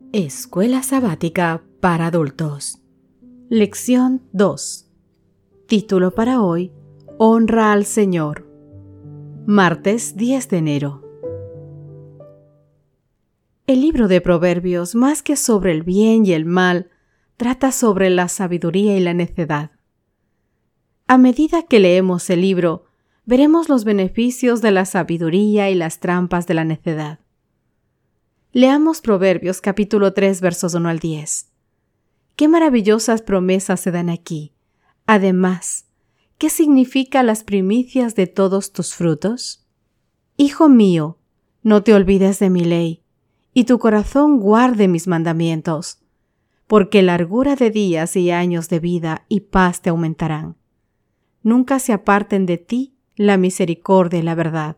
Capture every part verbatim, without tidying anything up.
Escuela Sabática para Adultos. Lección dos. Título para hoy: Honra al Señor. Martes diez de enero. El libro de Proverbios, más que sobre el bien y el mal, trata sobre la sabiduría y la necedad. A medida que leemos el libro, veremos los beneficios de la sabiduría y las trampas de la necedad. Leamos Proverbios capítulo tres, versos uno al diez. ¡Qué maravillosas promesas se dan aquí! Además, ¿qué significa las primicias de todos tus frutos? Hijo mío, no te olvides de mi ley, y tu corazón guarde mis mandamientos, porque largura de días y años de vida y paz te aumentarán. Nunca se aparten de ti la misericordia y la verdad.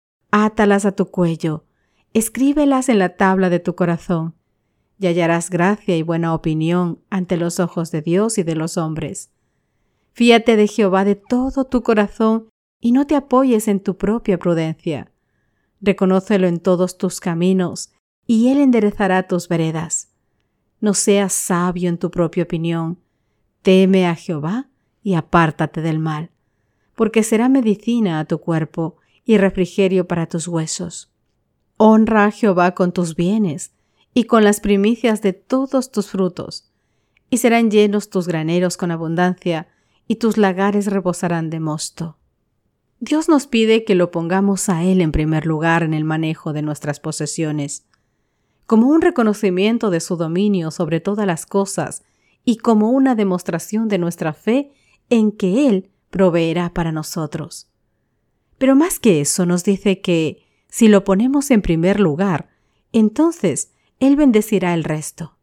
Átalas a tu cuello, escríbelas en la tabla de tu corazón, y hallarás gracia y buena opinión ante los ojos de Dios y de los hombres. Fíate de Jehová de todo tu corazón y no te apoyes en tu propia prudencia. Reconócelo en todos tus caminos, y Él enderezará tus veredas. No seas sabio en tu propia opinión. Teme a Jehová y apártate del mal, porque será medicina a tu cuerpo y refrigerio para tus huesos. Honra a Jehová con tus bienes y con las primicias de todos tus frutos, y serán llenos tus graneros con abundancia, y tus lagares rebosarán de mosto. Dios nos pide que lo pongamos a Él en primer lugar en el manejo de nuestras posesiones, como un reconocimiento de su dominio sobre todas las cosas y como una demostración de nuestra fe en que Él proveerá para nosotros. Pero más que eso, nos dice que si lo ponemos en primer lugar, entonces Él bendecirá el resto.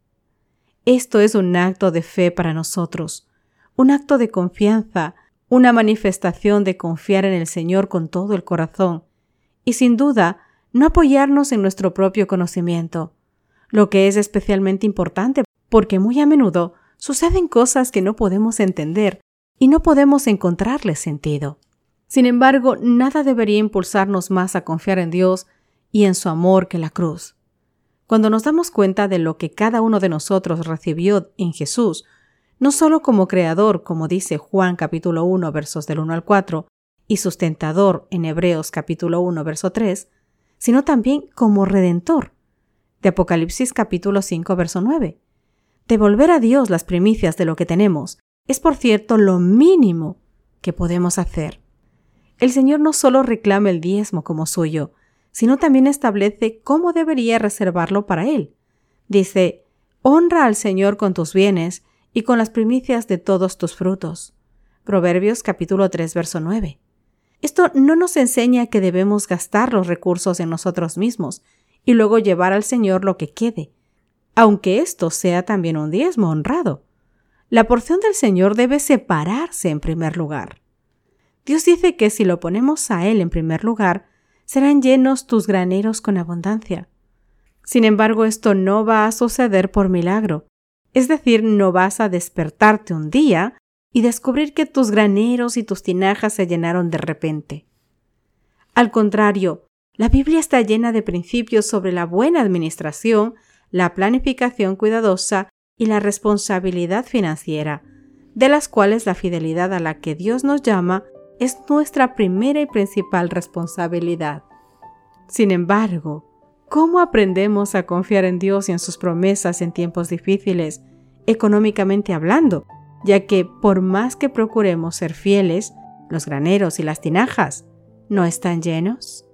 Esto es un acto de fe para nosotros, un acto de confianza, una manifestación de confiar en el Señor con todo el corazón y, sin duda, no apoyarnos en nuestro propio conocimiento, lo que es especialmente importante porque muy a menudo suceden cosas que no podemos entender y no podemos encontrarle sentido. Sin embargo, nada debería impulsarnos más a confiar en Dios y en su amor que la cruz. Cuando nos damos cuenta de lo que cada uno de nosotros recibió en Jesús, no solo como Creador, como dice Juan capítulo uno, versos del uno al cuatro, y sustentador en Hebreos capítulo uno, verso tres, sino también como Redentor, de Apocalipsis capítulo cinco, verso nueve. Devolver a Dios las primicias de lo que tenemos es, por cierto, lo mínimo que podemos hacer. El Señor no solo reclama el diezmo como suyo, sino también establece cómo debería reservarlo para Él. Dice: honra al Señor con tus bienes y con las primicias de todos tus frutos. Proverbios capítulo tres, verso nueve. Esto no nos enseña que debemos gastar los recursos en nosotros mismos y luego llevar al Señor lo que quede, aunque esto sea también un diezmo honrado. La porción del Señor debe separarse en primer lugar. Dios dice que si lo ponemos a Él en primer lugar, serán llenos tus graneros con abundancia. Sin embargo, esto no va a suceder por milagro. Es decir, no vas a despertarte un día y descubrir que tus graneros y tus tinajas se llenaron de repente. Al contrario, la Biblia está llena de principios sobre la buena administración, la planificación cuidadosa y la responsabilidad financiera, de las cuales la fidelidad a la que Dios nos llama es nuestra primera y principal responsabilidad. Sin embargo, ¿cómo aprendemos a confiar en Dios y en sus promesas en tiempos difíciles, económicamente hablando? Ya que, por más que procuremos ser fieles, los graneros y las tinajas no están llenos.